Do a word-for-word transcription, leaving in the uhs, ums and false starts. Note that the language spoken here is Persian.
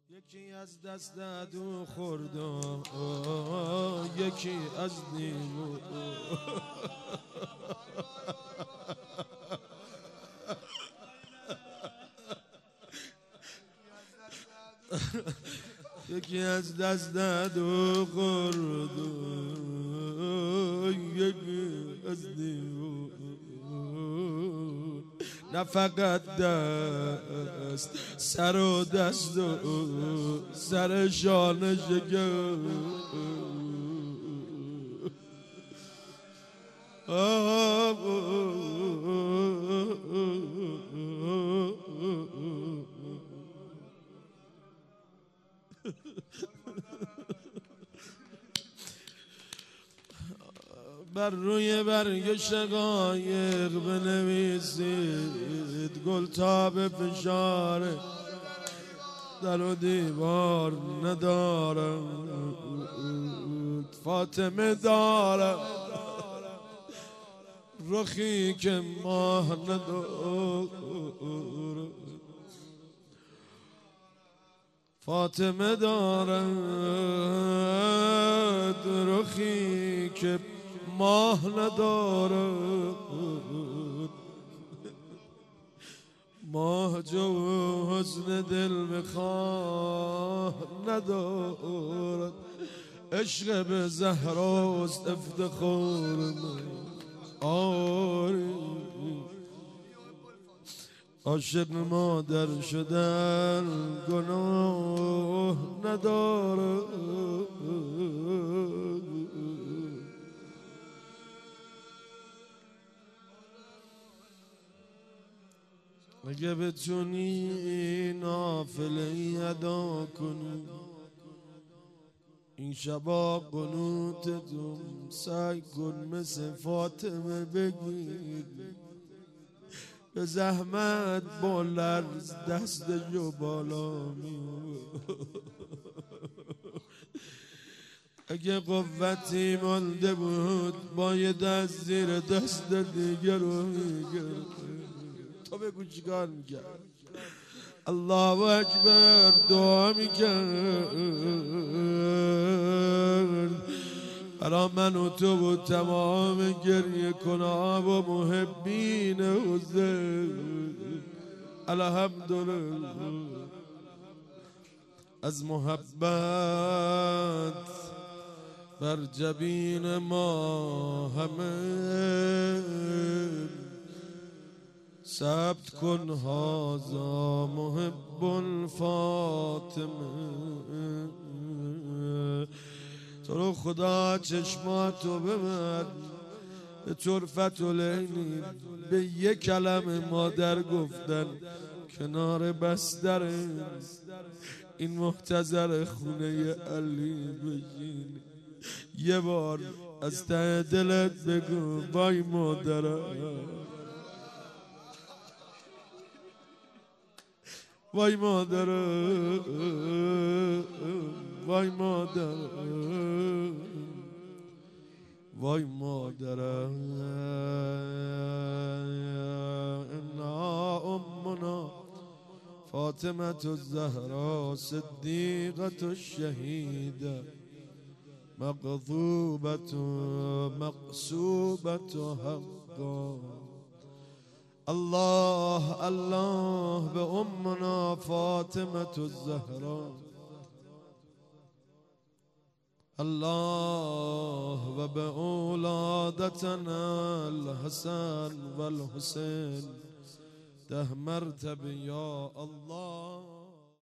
یکی از دست دو خورد یکی از نیمو یکی از دست دو خورد یکی از نیمو نه فقط دست سر و دست و سر شانه شگر بر روی برگ شقایق بنویسید گل تا به فشار در و دیوار ندارم فاطمه دارم رخی که ماه ندارم فاطمه دارد رخی که ماه ندارد ماه جو حسن دل بخواه ندارد عشق به زهراست افتخار من آری عاشق مادر شدن گناه ندارد اگه بتونی نافله ادا کنی این شبا قنوتتون سعی کن مثل فاطمه بگی به زحمت با لرز دست جو بالا می اگه قوتی مانده بود باید از زیر دست دیگر رو میگرد تو بگو چیکار میکرد الله اکبر دعا میکرد برا من و تو و تمام گریه کنها و محبین حسین الحمدلله از محبت بر جبین ما همه ثبت کن هذا محب الفاطمه تو رو خدا چشماتو ببر به طرفت و لینی به یک کلمه مادر گفتن کنار بستر این محتضر خونه علی بشین یه بار از ته دلت بگو وای مادرم وای مادرم وای مادرم وای مادرم انا امنا فاطمة الزهراء صدیقة الشهیده مغضوبة مقصوبة حقا الله الله به امنا فاطمة الزهراء الله و به اولادتنا الحسن و الحسین ده مرتبه یا الله